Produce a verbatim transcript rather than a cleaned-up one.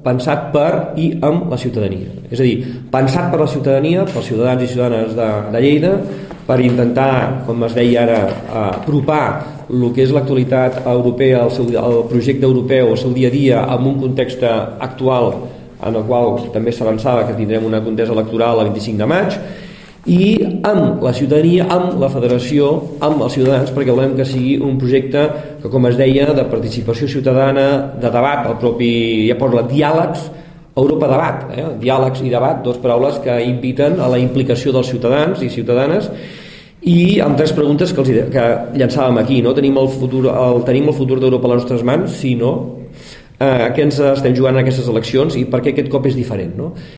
pensat per i amb la ciutadania. És a dir, pensat per la ciutadania, pels ciutadans i ciutadanes de, de Lleida, per intentar, com es deia ara, apropar el que és l'actualitat europea, el, seu, el projecte europeu, el seu dia a dia, en un context actual en el qual també s'avançava que tindrem una contesa electoral el vint-i-cinc de maig, i amb la ciutadania, amb la federació, amb els ciutadans, perquè volem que sigui un projecte que, com es deia, de participació ciutadana, de debat, el propi, ja parla, diàlegs, Europa debat, eh? Diàlegs i debat, dues paraules que inviten a la implicació dels ciutadans i ciutadanes, i amb tres preguntes que, els, que llançàvem aquí, no? Tenim el futur, el, tenim el futur d'Europa a les nostres mans? Sí, no? Eh, què ens estem jugant en aquestes eleccions i per què aquest cop és diferent, no?